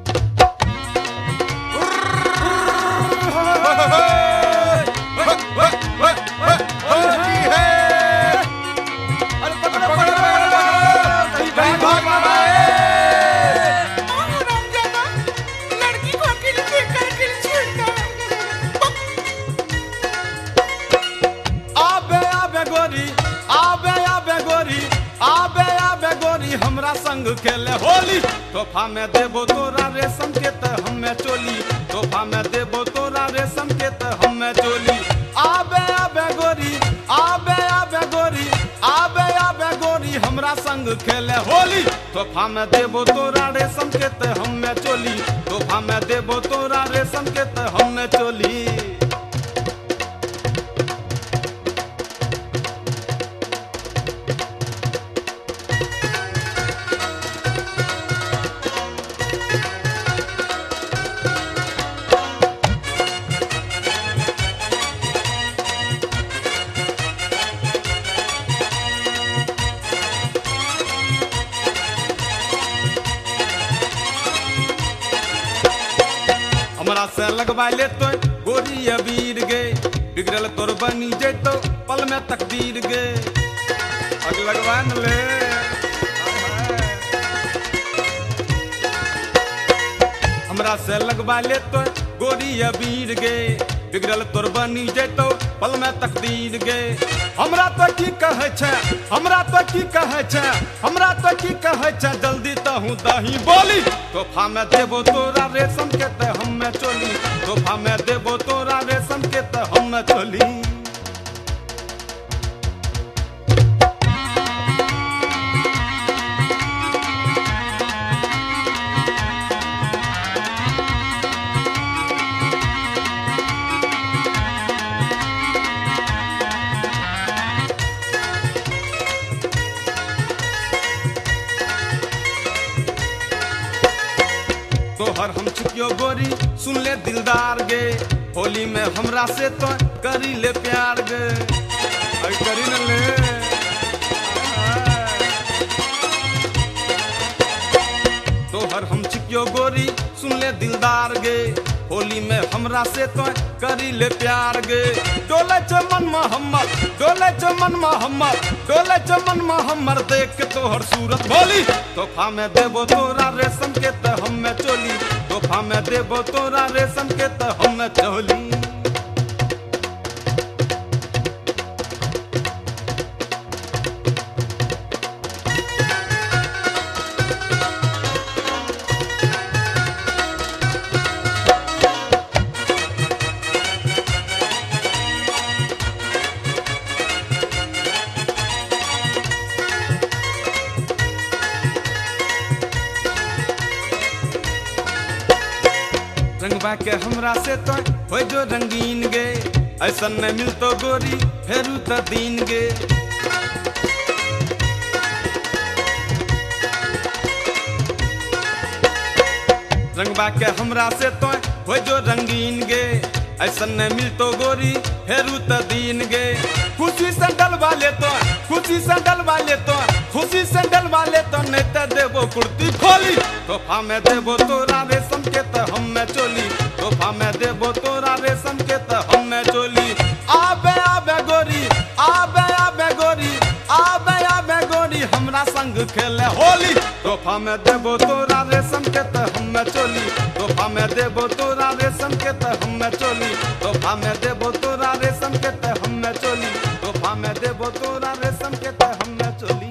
हमरा संग खेले होली तोहफा में देबो तोरा रेशम के त हमें चोली तोहफा में देबो तोरा रेशम के त हमें चोली आबे आबे गोरी आबे आबे गोरी आबे आबे गोरी हमरा संग खेले होली तोहफा में देबो तोरा रेशम के त हमें चोली तोहफा में देबो तोरा रेशम के त हमें चोली हमरा से लगवा ले तो गोरी अबीर गे बिगड़ल तोर बनी जैतो पल में तकदीर गे अग लगवा न ले हमरा से लगवा ले तो गोरी अबीर गे बिगड़ल तोर बनी जैतो पल में तकदीर गे हमरा तो की कहे छे हमरा तो की कहे छे हमरा तो की कहे छे जल्दी तहू दही बोली तोहफा में देबो तोरा रेशम के त हमें चोली तोहफा में देबो तोरा रेशम के त हमें चोली तोहर हम छुकियो गोरी सुन ले दिलदार गे होली में हमरा से तो करी ले प्यार गे अरे करी न ले तोहर हम छुकियो गोरी सुन ले दिलदार गे होली में हमरा से तो करी ले प्यार गे डोले चमन मोहम्मद डोले चमन मोहम्मद डोले चमन मोहम्मद देख के तोहर सूरत भोली तोहफा में देबो तोरा रेशम के त हमें चोली तोहफा में देबो तोरा रेशम के त हमें चोली रंगवा के हमरा से तो हो जो रंगीन गे ऐसन न मिलतो गोरी फेरू त दीन गे रंगवा के हमरा से तो हो जो रंगीन गे ऐसन न मिलतो गोरी फेरू त दीन गे खुशी से डलवा ले तो खुशी से डलवा ले तो खुशी से डलवा ले तो नहीं त देबो कुर्ती खोली तोहफा में देबो तोरा रेशम के त हमें चोली तोहफा में देबो तोरा रेशम के त हमें चोली आबे आबे गोरी आबे आबे गोरी आबे आबे गोरी हमरा संग खेले होली तोहफा में देबो तोरा रेशम के त हमें चोली तोहफा में देबो तोरा रेशम के त हमें चोली तोहफा में देबो तोरा रेशम के त हमें चोली तोहफा में देबो तोरा रेशम के त हमें चोली।